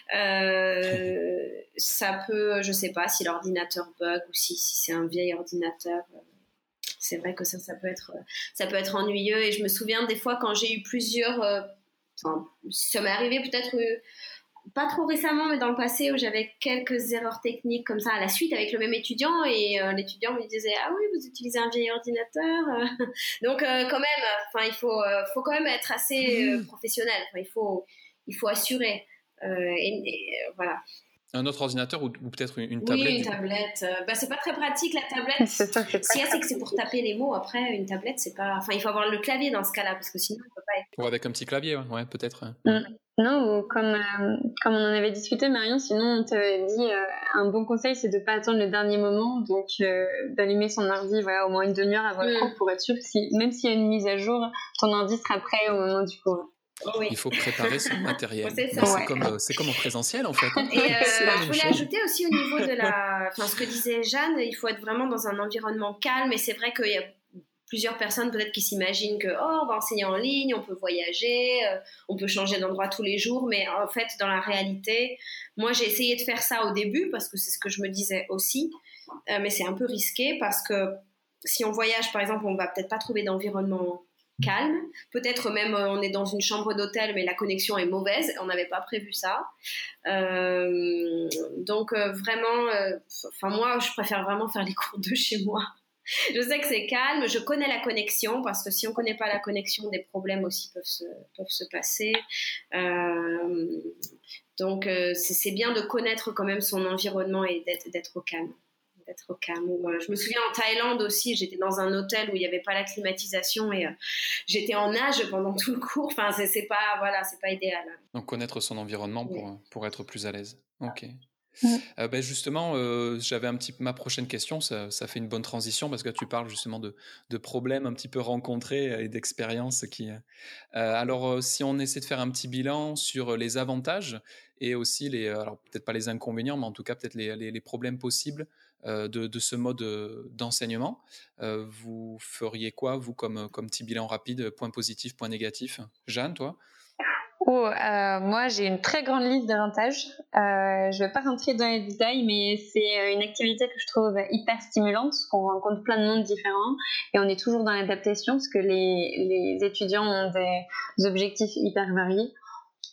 Euh, ça peut, je ne sais pas si l'ordinateur bug ou si, si c'est un vieil ordinateur... C'est vrai que ça, ça peut être, ça peut être ennuyeux. Et je me souviens des fois quand j'ai eu plusieurs, euh, enfin, ça m'est arrivé peut-être euh, pas trop récemment, mais dans le passé où j'avais quelques erreurs techniques comme ça à la suite avec le même étudiant et euh, l'étudiant me disait ah oui vous utilisez un vieil ordinateur. Donc euh, quand même, enfin il faut, euh, faut quand même être assez euh, professionnel. Enfin, il faut, il faut assurer. Euh, et, et voilà. Un autre ordinateur ou, ou peut-être une, une tablette. Oui, une tablette. Euh, bah, c'est pas très pratique la tablette. C'est ça, c'est si c'est que c'est pour taper les mots. Après, une tablette, c'est pas. Enfin, il faut avoir le clavier dans ce cas-là parce que sinon, on peut pas être. Ou avec un petit clavier, ouais, ouais peut-être. Mm. Non, ou comme, euh, comme on en avait discuté, Marion, sinon on t'avait dit euh, un bon conseil, c'est de pas attendre le dernier moment, donc euh, d'allumer son ordi, voilà, au moins une demi-heure avant le cours pour être sûr que si, même s'il y a une mise à jour, ton ordi sera prêt au moment du cours. Oui. Il faut préparer son matériel. C'est, ça. Ouais. c'est, comme, c'est comme en présentiel en fait. Hein. Et euh, je voulais chose. ajouter aussi au niveau de la, enfin ce que disait Jeanne, il faut être vraiment dans un environnement calme. Et c'est vrai qu'il y a plusieurs personnes peut-être qui s'imaginent que oh on va enseigner en ligne, on peut voyager, euh, on peut changer d'endroit tous les jours. Mais en fait dans la réalité, moi j'ai essayé de faire ça au début parce que c'est ce que je me disais aussi, euh, mais c'est un peu risqué parce que si on voyage par exemple, on va peut-être pas trouver d'environnement calme, peut-être même euh, on est dans une chambre d'hôtel mais la connexion est mauvaise, on n'avait pas prévu ça, euh, donc euh, vraiment enfin euh, moi je préfère vraiment faire les cours de chez moi. Je sais que c'est calme, je connais la connexion parce que si on connaît pas la connexion, des problèmes aussi peuvent se, peuvent se passer, euh, donc euh, c'est, c'est bien de connaître quand même son environnement et d'être, d'être au calme. D'être au calme. Je me souviens en Thaïlande aussi, j'étais dans un hôtel où il n'y avait pas la climatisation et euh, j'étais en nage pendant tout le cours. Enfin, c'est, c'est pas, voilà, c'est pas idéal. Donc connaître son environnement pour, oui. pour être plus à l'aise. Ok. Oui. Euh, ben justement, euh, j'avais un petit ma prochaine question. Ça, ça fait une bonne transition parce que tu parles justement de, de problèmes un petit peu rencontrés et d'expériences qui. Euh, alors, si on essaie de faire un petit bilan sur les avantages et aussi les, alors peut-être pas les inconvénients, mais en tout cas peut-être les, les, les problèmes possibles euh, de, de ce mode d'enseignement, euh, vous feriez quoi vous comme comme petit bilan rapide, point positif, point négatif? Jeanne, toi? Oh, euh, moi, j'ai une très grande liste d'avantages. Euh, je vais pas rentrer dans les détails, mais c'est une activité que je trouve hyper stimulante, parce qu'on rencontre plein de mondes différents et on est toujours dans l'adaptation, parce que les, les étudiants ont des objectifs hyper variés.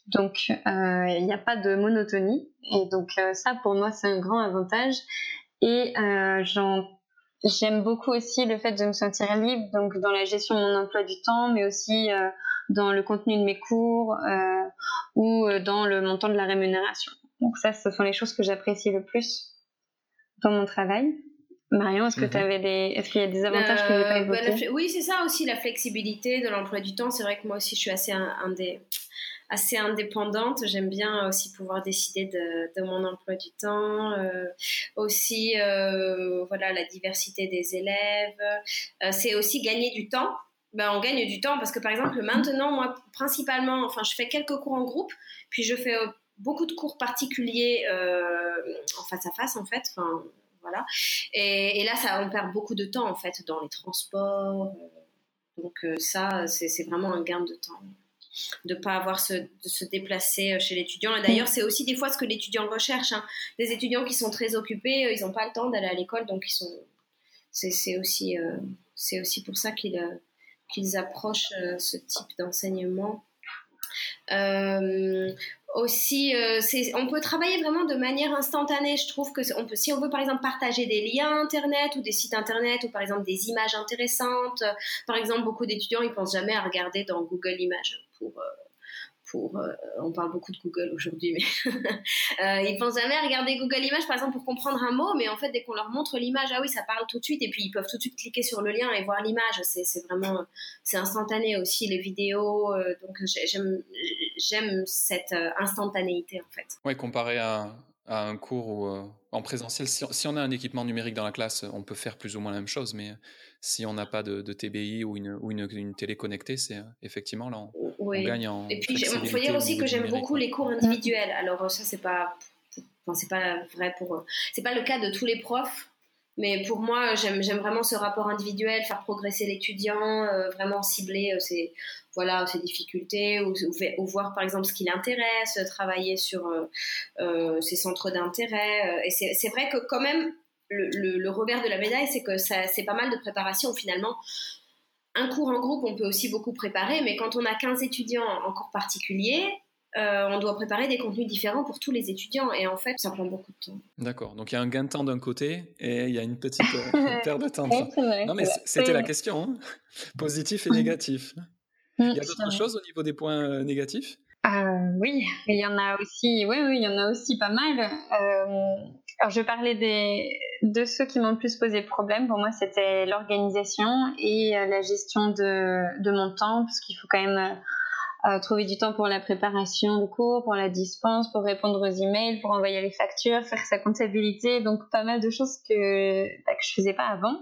Donc, euh, il n'y a pas de monotonie. Et donc, euh, ça, pour moi, c'est un grand avantage. Et euh, j'en, j'aime beaucoup aussi le fait de me sentir libre, donc dans la gestion de mon emploi du temps, mais aussi euh, dans le contenu de mes cours euh, ou dans le montant de la rémunération. Donc ça, ce sont les choses que j'apprécie le plus dans mon travail. Marion, est-ce que tu avais des, est-ce qu'il y a des avantages euh, que je n'ai pas évoqués? bah, la, Oui, c'est ça aussi, la flexibilité de l'emploi du temps. C'est vrai que moi aussi, je suis assez un, un des assez indépendante. J'aime bien aussi pouvoir décider de, de mon emploi du temps. Euh, aussi, euh, voilà, la diversité des élèves. Euh, c'est aussi gagner du temps. Ben, on gagne du temps parce que, par exemple, maintenant, moi, principalement, enfin, je fais quelques cours en groupe, puis je fais euh, beaucoup de cours particuliers euh, en face à face, en fait. Enfin, voilà. Et, et là, ça, on perd beaucoup de temps, en fait, dans les transports. Donc, euh, ça, c'est, c'est vraiment un gain de temps de ne pas avoir se, de se déplacer chez l'étudiant. Et d'ailleurs, c'est aussi des fois ce que l'étudiant recherche. Hein. Des étudiants qui sont très occupés, ils n'ont pas le temps d'aller à l'école, donc ils sont, c'est, c'est, aussi, euh, c'est aussi pour ça qu'ils, euh, qu'ils approchent euh, ce type d'enseignement. Euh, aussi, euh, c'est, on peut travailler vraiment de manière instantanée. Je trouve que on peut, si on veut par exemple partager des liens internet ou des sites internet ou par exemple des images intéressantes. Euh, par exemple, beaucoup d'étudiants ils pensent jamais à regarder dans Google Images pour euh, pour euh, on parle beaucoup de Google aujourd'hui, mais euh, ils pensent jamais à regarder Google Images par exemple pour comprendre un mot, mais en fait dès qu'on leur montre l'image, ah oui ça parle tout de suite et puis ils peuvent tout de suite cliquer sur le lien et voir l'image. C'est, c'est vraiment c'est instantané aussi les vidéos. Euh, donc j'aime j'aime cette euh, instantanéité en fait. Oui, comparé à, à un cours où, euh, en présentiel, si, si on a un équipement numérique dans la classe, on peut faire plus ou moins la même chose, mais si on n'a pas de, de T B I ou une, ou une, une télé connectée, c'est effectivement là, on, oui. on gagne en et puis flexibilité. Il faut dire aussi que j'aime numérique, beaucoup ouais. les cours individuels. Alors ça c'est pas, enfin, c'est pas vrai pour, c'est pas le cas de tous les profs. Mais pour moi, j'aime, j'aime vraiment ce rapport individuel, faire progresser l'étudiant, euh, vraiment cibler euh, ses, voilà, ses difficultés ou, ou, ou voir par exemple ce qui l'intéresse, travailler sur euh, euh, ses centres d'intérêt. Et c'est, c'est vrai que quand même, le, le, le revers de la médaille, c'est que ça, c'est pas mal de préparation finalement. Un cours en groupe, on peut aussi beaucoup préparer, mais quand on a quinze étudiants en cours particulier, Euh, on doit préparer des contenus différents pour tous les étudiants et en fait ça prend beaucoup de temps. D'accord, donc il y a un gain de temps d'un côté et il y a une petite euh, perte de temps de l'autre. vrai, Non mais c'était la question, hein. Positif et négatif. Il y a d'autres choses au niveau des points euh, négatifs? euh, Oui, il y en a aussi, oui, oui, il y en a aussi pas mal. Euh, alors je parlais des, de ceux qui m'ont le plus posé problème. Pour moi, c'était l'organisation et euh, la gestion de, de mon temps, parce qu'il faut quand même euh, trouver du temps pour la préparation du cours, pour la dispense, pour répondre aux emails, pour envoyer les factures, faire sa comptabilité. Donc pas mal de choses que, bah, que je faisais pas avant.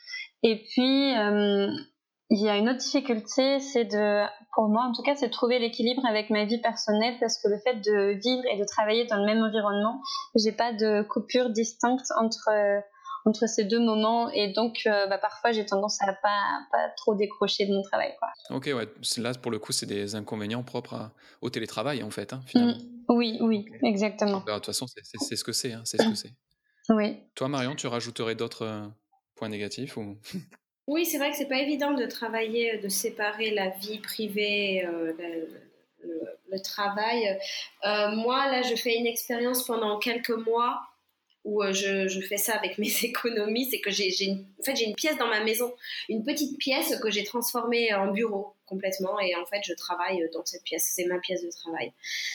Et puis euh, il y a une autre difficulté, c'est de, pour moi en tout cas, c'est de trouver l'équilibre avec ma vie personnelle, parce que le fait de vivre et de travailler dans le même environnement, j'ai pas de coupure distincte entre euh, entre ces deux moments, et donc euh, bah, parfois j'ai tendance à pas pas trop décrocher de mon travail, quoi. Ok, ouais, là pour le coup c'est des inconvénients propres à, au télétravail en fait, hein, finalement. Mmh, oui, oui, okay. Exactement. Bah, de toute façon c'est, c'est, c'est ce que c'est, hein, c'est ce que c'est. Oui. Toi Marion, tu rajouterais d'autres euh, points négatifs ou... Oui, c'est vrai que c'est pas évident de travailler, de séparer la vie privée, euh, le, le, le travail. Euh, moi, là, je fais une expérience pendant quelques mois où euh, je, je fais ça avec mes économies. C'est que j'ai, j'ai une, en fait, j'ai une pièce dans ma maison, une petite pièce que j'ai transformée en bureau complètement, et en fait, je travaille dans cette pièce. C'est ma pièce de travail.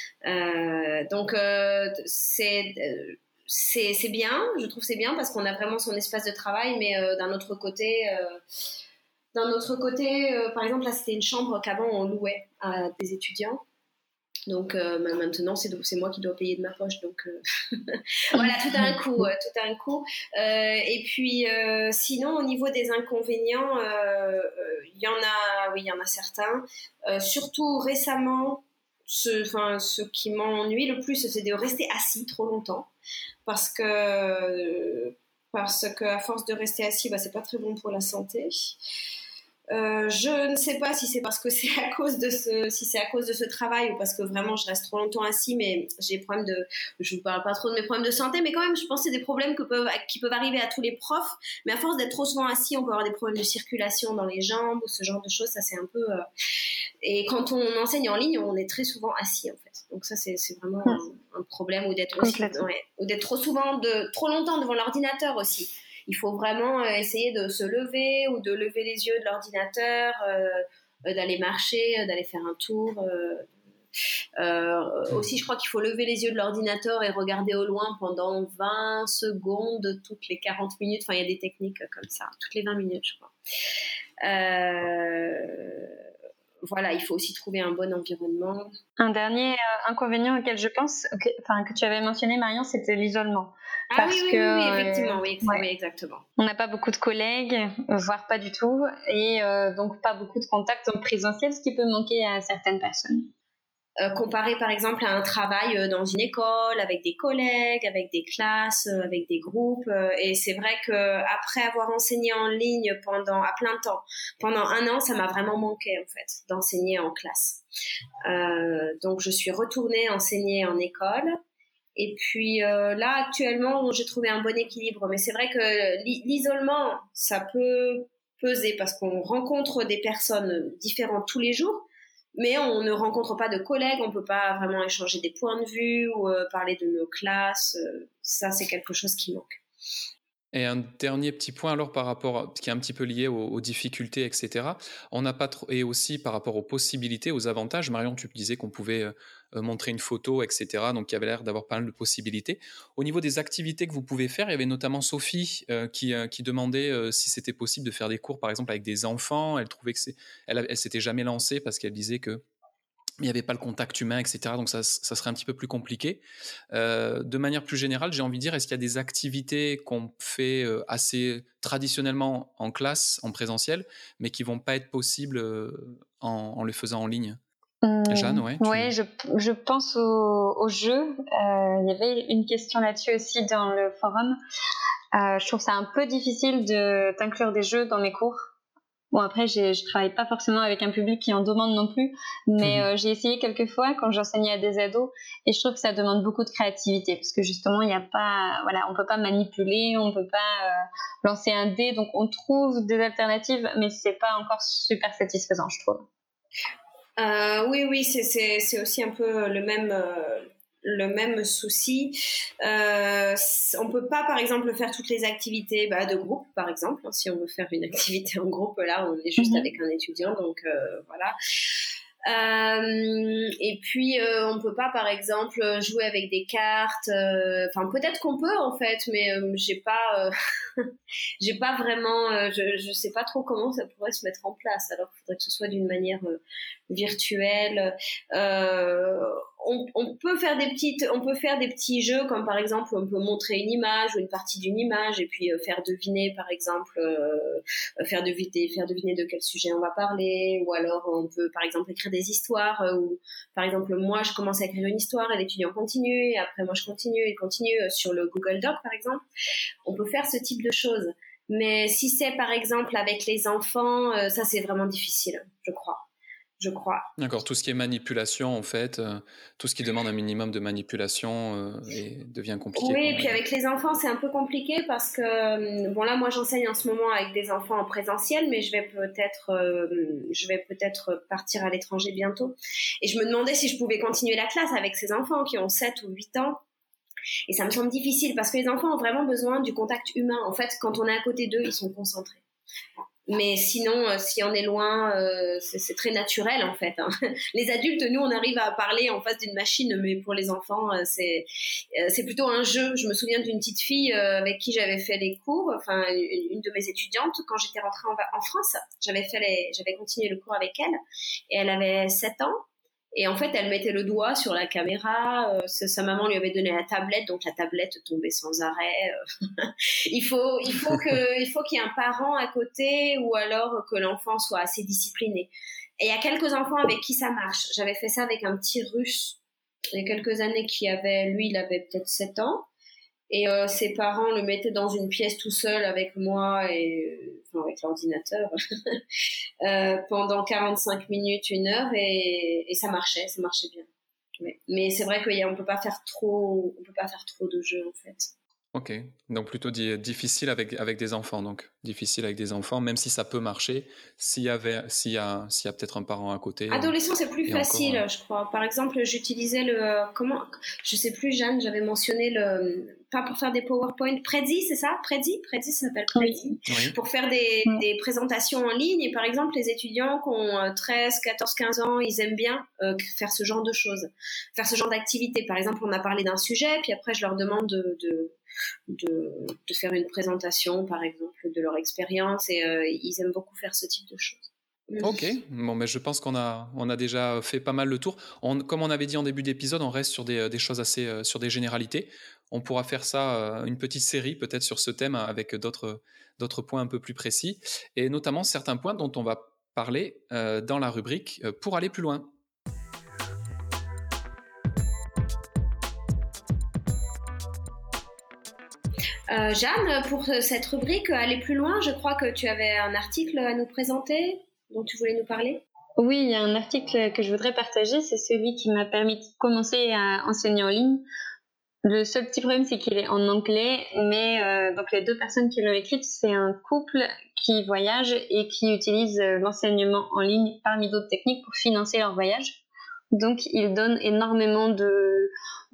Euh, donc, euh, c'est euh, C'est, c'est bien, je trouve c'est bien parce qu'on a vraiment son espace de travail, mais euh, d'un autre côté, euh, d'un autre côté euh, par exemple, là c'était une chambre qu'avant on louait à des étudiants. Donc euh, maintenant c'est, c'est moi qui dois payer de ma poche. Donc euh, voilà, tout a un coût. Euh, tout a un coût. Euh, et puis euh, sinon, au niveau des inconvénients, il euh, euh, y en a, oui, il y en a certains. Euh, surtout récemment, ce, enfin, ce qui m'ennuie le plus, c'est de rester assis trop longtemps. Parce que, parce que à force de rester assis, bah, c'est pas très bon pour la santé. Euh, je ne sais pas si c'est parce que c'est à cause de ce, si c'est à cause de ce travail ou parce que vraiment je reste trop longtemps assis, mais j'ai des problèmes de, je vous parle pas trop de mes problèmes de santé, mais quand même, je pense que c'est des problèmes que peuvent, qui peuvent arriver à tous les profs, mais à force d'être trop souvent assis, on peut avoir des problèmes de circulation dans les jambes ou ce genre de choses, ça c'est un peu, euh... et quand on enseigne en ligne, on est très souvent assis en fait, donc ça c'est, c'est vraiment un, un problème, ou d'être aussi, ouais, ou d'être trop souvent, de, trop longtemps devant l'ordinateur aussi. Il faut vraiment essayer de se lever ou de lever les yeux de l'ordinateur, euh, d'aller marcher, d'aller faire un tour. Euh, euh, aussi, je crois qu'il faut lever les yeux de l'ordinateur et regarder au loin pendant vingt secondes, toutes les quarante minutes. Enfin, il y a des techniques comme ça, toutes les vingt minutes, je crois. Euh, voilà, il faut aussi trouver un bon environnement. Un dernier euh, inconvénient auquel je pense, que, enfin, que tu avais mentionné, Marion, c'était l'isolement. Ah Parce oui, oui, que, oui, oui, effectivement, oui, ouais, oui, exactement. On n'a pas beaucoup de collègues, voire pas du tout, et euh, donc pas beaucoup de contacts en présentiel, ce qui peut manquer à certaines personnes. Euh, comparé par exemple à un travail euh, dans une école, avec des collègues, avec des classes, euh, avec des groupes. Euh, et c'est vrai que après avoir enseigné en ligne pendant à plein temps, pendant un an, ça m'a vraiment manqué en fait d'enseigner en classe. Euh, donc je suis retournée enseigner en école. Et puis euh, là actuellement, j'ai trouvé un bon équilibre. Mais c'est vrai que l'isolement, ça peut peser parce qu'on rencontre des personnes différentes tous les jours. Mais on ne rencontre pas de collègues, on ne peut pas vraiment échanger des points de vue ou euh, parler de nos classes. Euh, ça, c'est quelque chose qui manque. Et un dernier petit point alors par rapport, qui est un petit peu lié aux, aux difficultés, et cetera. On n'a pas trop, et aussi par rapport aux possibilités, aux avantages. Marion, tu disais qu'on pouvait euh, montrer une photo, et cetera. Donc il y avait l'air d'avoir pas mal de possibilités. Au niveau des activités que vous pouvez faire, il y avait notamment Sophie euh, qui, euh, qui demandait euh, si c'était possible de faire des cours, par exemple avec des enfants. Elle trouvait que c'est, elle, elle s'était jamais lancée parce qu'elle disait que il n'y avait pas le contact humain, et cetera. Donc ça, ça serait un petit peu plus compliqué. Euh, de manière plus générale, j'ai envie de dire, est-ce qu'il y a des activités qu'on fait euh, assez traditionnellement en classe, en présentiel, mais qui ne vont pas être possibles euh, en, en les faisant en ligne? Mmh, Jeanne, ouais. Ouais, tu... je, je pense au, au jeu. Euh, il y avait une question là-dessus aussi dans le forum. Euh, je trouve ça un peu difficile de d'inclure des jeux dans mes cours. Bon, après, j'ai, je travaille pas forcément avec un public qui en demande non plus, mais euh, j'ai essayé quelques fois quand j'enseignais à des ados, et je trouve que ça demande beaucoup de créativité, parce que justement, il n'y a pas, voilà, on peut pas manipuler, on peut pas euh, lancer un dé, donc on trouve des alternatives, mais c'est pas encore super satisfaisant, je trouve. Euh, oui, oui, c'est, c'est, c'est aussi un peu le même, euh, le même souci. Euh, on peut pas, par exemple, faire toutes les activités bah, de groupe, par exemple. Si on veut faire une activité en groupe, là, on est juste mm-hmm. avec un étudiant, donc euh, voilà. Euh, et puis euh, on peut pas par exemple jouer avec des cartes, enfin euh, peut-être qu'on peut en fait, mais euh, j'ai pas euh, j'ai pas vraiment euh, je, je sais pas trop comment ça pourrait se mettre en place, alors il faudrait que ce soit d'une manière euh, virtuelle. euh, on, on peut faire des petites on peut faire des petits jeux, comme par exemple on peut montrer une image ou une partie d'une image et puis euh, faire deviner par exemple euh, faire deviner faire deviner de quel sujet on va parler, ou alors on peut par exemple écrire des histoires euh, où par exemple moi je commence à écrire une histoire et l'étudiant continue, et après moi je continue et continue euh, sur le Google Doc par exemple. On peut faire ce type de choses, mais si c'est par exemple avec les enfants, euh, ça c'est vraiment difficile, je crois. Je crois. D'accord, tout ce qui est manipulation, en fait, euh, tout ce qui demande un minimum de manipulation euh, et devient compliqué. Oui, et puis avec les enfants, c'est un peu compliqué parce que, bon là, moi j'enseigne en ce moment avec des enfants en présentiel, mais je vais peut-être, euh, je vais peut-être partir à l'étranger bientôt. Et je me demandais si je pouvais continuer la classe avec ces enfants qui ont sept ou huit ans. Et ça me semble difficile parce que les enfants ont vraiment besoin du contact humain. En fait, quand on est à côté d'eux, ils sont concentrés. Mais sinon, euh, si on est loin, euh, c'est, c'est très naturel en fait. Hein. Les adultes, nous, on arrive à parler en face d'une machine, mais pour les enfants, euh, c'est euh, c'est plutôt un jeu. Je me souviens d'une petite fille euh, avec qui j'avais fait les cours, enfin une, une de mes étudiantes, quand j'étais rentrée en, en France, j'avais fait les, j'avais continué le cours avec elle, et elle avait sept ans. Et en fait, elle mettait le doigt sur la caméra. Euh, sa maman lui avait donné la tablette, donc la tablette tombait sans arrêt. il faut, il faut que, il faut qu'il y ait un parent à côté, ou alors que l'enfant soit assez discipliné. Et il y a quelques enfants avec qui ça marche. J'avais fait ça avec un petit Russe il y a quelques années qui avait, lui, il avait peut-être sept ans. Et euh, ses parents le mettaient dans une pièce tout seul avec moi et enfin, avec l'ordinateur euh, pendant quarante-cinq minutes, une heure, et, et ça marchait, ça marchait bien. Ouais. Mais c'est vrai qu'on peut pas faire trop, on peut pas faire trop de jeux en fait. Ok, donc plutôt di- difficile avec, avec des enfants, donc difficile avec des enfants, même si ça peut marcher, s'il y avait, s'il y a, s'il y a peut-être un parent à côté. Adolescent, c'est plus et facile, encore, euh, je crois. Par exemple, j'utilisais le, comment, je sais plus, Jeanne, j'avais mentionné le, pas pour faire des PowerPoint, Prezi, c'est ça? Prezi? Prezi, ça s'appelle Prezi. Oui. Pour faire des, Oui. des présentations en ligne. Et par exemple, les étudiants qui ont treize, quatorze, quinze ans, ils aiment bien euh, faire ce genre de choses, faire ce genre d'activité. Par exemple, on a parlé d'un sujet, puis après, je leur demande de, de De, de faire une présentation, par exemple, de leur expérience, et euh, ils aiment beaucoup faire ce type de choses. Ok, bon, mais je pense qu'on a, on a déjà fait pas mal le tour. On, comme on avait dit en début d'épisode, on reste sur des, des choses assez, euh, sur des généralités. On pourra faire ça, euh, une petite série peut-être sur ce thème avec d'autres, d'autres points un peu plus précis, et notamment certains points dont on va parler euh, dans la rubrique euh, pour aller plus loin. Euh, Jeanne, pour cette rubrique aller plus loin, je crois que tu avais un article à nous présenter dont tu voulais nous parler. Oui, il y a un article que je voudrais partager, c'est celui qui m'a permis de commencer à enseigner en ligne. Le seul petit problème, c'est qu'il est en anglais, mais euh, donc les deux personnes qui l'ont écrit, c'est un couple qui voyage et qui utilise l'enseignement en ligne parmi d'autres techniques pour financer leur voyage. Donc, ils donnent énormément de,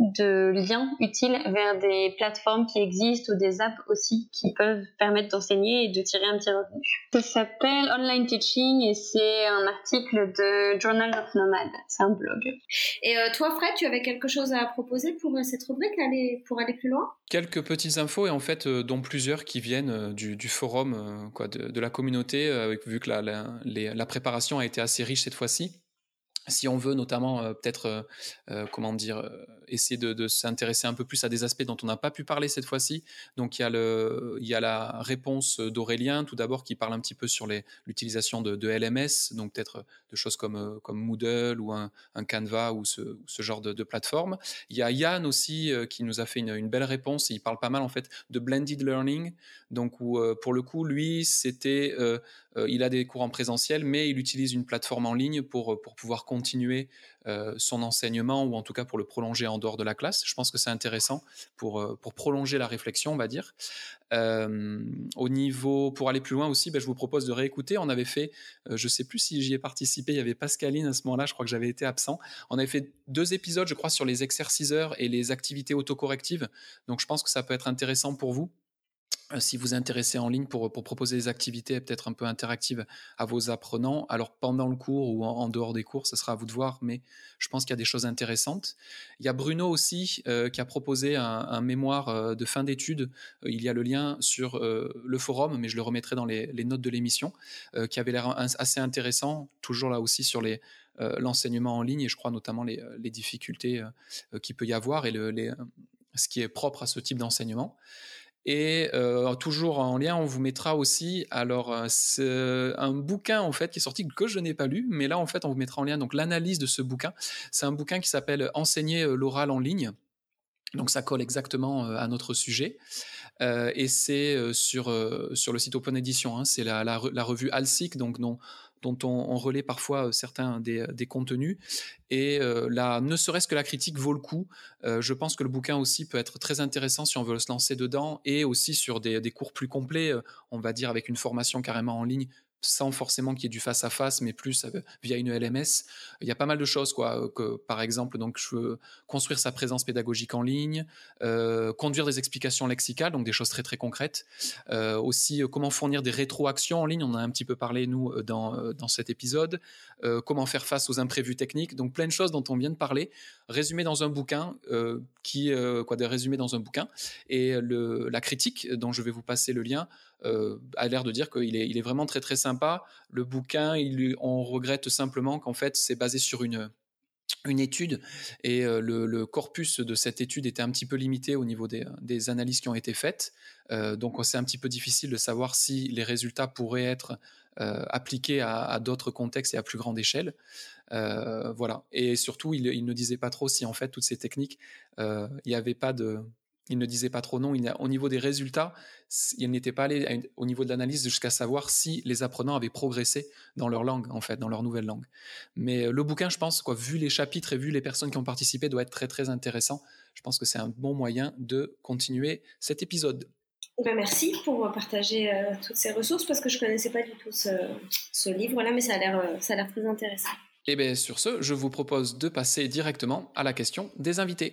de liens utiles vers des plateformes qui existent ou des apps aussi qui peuvent permettre d'enseigner et de tirer un petit revenu. Ça s'appelle Online Teaching et c'est un article de Journal of Nomad. C'est un blog. Et euh, toi, Fred, tu avais quelque chose à proposer pour euh, cette rubrique, aller, pour aller plus loin? Quelques petites infos, et en fait, euh, dont plusieurs qui viennent euh, du, du forum, euh, quoi, de, de la communauté, euh, vu que la, la, les, la préparation a été assez riche cette fois-ci. Si on veut notamment euh, peut-être, euh, euh, comment dire, euh, essayer de, de s'intéresser un peu plus à des aspects dont on n'a pas pu parler cette fois-ci. Donc il y a, le, il y a la réponse d'Aurélien, tout d'abord, qui parle un petit peu sur les, l'utilisation de, de L M S, donc peut-être de choses comme, euh, comme Moodle ou un, un Canva ou ce, ce genre de, de plateforme. Il y a Yann aussi euh, qui nous a fait une, une belle réponse, et il parle pas mal en fait de blended learning, donc où euh, pour le coup, lui, c'était... Euh, Euh, il a des cours en présentiel, mais il utilise une plateforme en ligne pour, pour pouvoir continuer euh, son enseignement, ou en tout cas pour le prolonger en dehors de la classe. Je pense que c'est intéressant pour, pour prolonger la réflexion, on va dire. Euh, au niveau, pour aller plus loin aussi, ben, je vous propose de réécouter. On avait fait, euh, je ne sais plus si j'y ai participé, il y avait Pascaline à ce moment-là, je crois que j'avais été absent. On avait fait deux épisodes, je crois, sur les exerciceurs et les activités autocorrectives. Donc je pense que ça peut être intéressant pour vous, si vous intéressez en ligne, pour, pour proposer des activités peut-être un peu interactives à vos apprenants. Alors pendant le cours ou en, en dehors des cours, ce sera à vous de voir, mais je pense qu'il y a des choses intéressantes. Il y a Bruno aussi euh, qui a proposé un, un mémoire euh, de fin d'études. Euh, il y a le lien sur euh, le forum, mais je le remettrai dans les, les notes de l'émission, euh, qui avait l'air assez intéressant, toujours là aussi sur les, euh, l'enseignement en ligne, et je crois notamment les, les difficultés euh, qu'il peut y avoir, et le, les, ce qui est propre à ce type d'enseignement. Et euh, toujours en lien, on vous mettra aussi alors c'est un bouquin en fait qui est sorti que je n'ai pas lu, mais là en fait on vous mettra en lien donc l'analyse de ce bouquin. C'est un bouquin qui s'appelle Enseigner l'oral en ligne. Donc ça colle exactement à notre sujet, euh, et c'est sur, euh, sur le site Open Edition, hein. C'est la, la, la revue ALSIC, donc dont, dont on, on relaie parfois certains des, des contenus, et euh, là, ne serait-ce que la critique vaut le coup. Euh, je pense que le bouquin aussi peut être très intéressant si on veut se lancer dedans, et aussi sur des, des cours plus complets, euh, on va dire avec une formation carrément en ligne, sans forcément qu'il y ait du face à face, mais plus euh, via une L M S. Il y a pas mal de choses, quoi. Que, par exemple, donc je veux construire sa présence pédagogique en ligne, euh, conduire des explications lexicales, donc des choses très très concrètes. Euh, aussi, euh, comment fournir des rétroactions en ligne. On en a un petit peu parlé nous dans euh, dans cet épisode. Euh, comment faire face aux imprévus techniques. Donc plein de choses dont on vient de parler, résumées dans un bouquin, euh, qui euh, quoi, des résumés dans un bouquin. Et le, la critique dont je vais vous passer le lien Euh, a l'air de dire qu'il est, il est vraiment très très sympa. Le bouquin, il, on regrette simplement qu'en fait c'est basé sur une, une étude, et euh, le, le corpus de cette étude était un petit peu limité au niveau des, des analyses qui ont été faites. Euh, donc c'est un petit peu difficile de savoir si les résultats pourraient être euh, appliqués à, à d'autres contextes et à plus grande échelle. Euh, voilà. Et surtout, il, il ne disait pas trop si en fait toutes ces techniques, euh, il n'y avait pas de il ne disait pas trop non. Il, au niveau des résultats, il n'était pas allé à une, au niveau de l'analyse jusqu'à savoir si les apprenants avaient progressé dans leur langue, en fait, dans leur nouvelle langue. Mais euh, le bouquin, je pense, quoi, vu les chapitres et vu les personnes qui ont participé, doit être très, très intéressant. Je pense que c'est un bon moyen de continuer cet épisode. Ben merci pour partager euh, toutes ces ressources parce que je ne connaissais pas du tout ce, ce livre-là, mais ça a l'air, euh, ça a l'air très intéressant. Et bien sur ce, je vous propose de passer directement à la question des invités.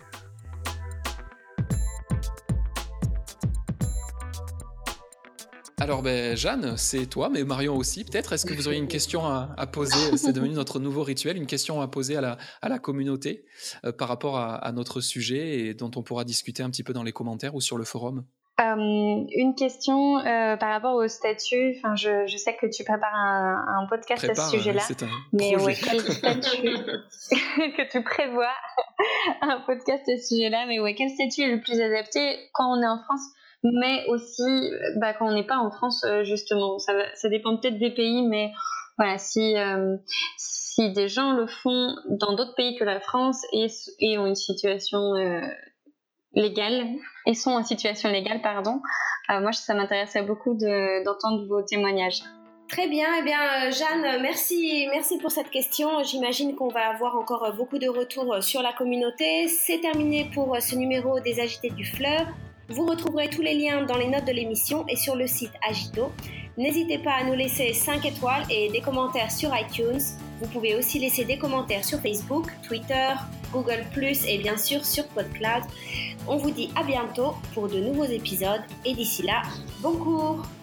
Alors ben Jeanne, c'est toi, mais Marion aussi peut-être. Est-ce que vous auriez une question à, à poser? C'est devenu notre nouveau rituel, une question à poser à la, à la communauté euh, par rapport à, à notre sujet et dont on pourra discuter un petit peu dans les commentaires ou sur le forum. Euh, une question euh, par rapport au statut. Enfin, je, je sais que tu prépares un, un podcast Prépare, à ce sujet-là. C'est un mais projet. Ouais, quel statut que tu prévois un podcast à ce sujet-là. Mais ouais, quel statut est le plus adapté quand on est en France, mais aussi bah, quand on n'est pas en France justement. Ça, ça dépend peut-être des pays, mais voilà, si euh, si des gens le font dans d'autres pays que la France et, et ont une situation euh, légale et sont en situation légale, pardon. Euh, moi, ça m'intéressait beaucoup de, d'entendre vos témoignages. Très bien, eh bien Jeanne, merci, merci pour cette question. J'imagine qu'on va avoir encore beaucoup de retours sur la communauté. C'est terminé pour ce numéro des Agités du Fleuve. Vous retrouverez tous les liens dans les notes de l'émission et sur le site Agito. N'hésitez pas à nous laisser cinq étoiles et des commentaires sur iTunes. Vous pouvez aussi laisser des commentaires sur Facebook, Twitter, Google plus, et bien sûr sur PodCloud. On vous dit à bientôt pour de nouveaux épisodes et d'ici là, bon cours!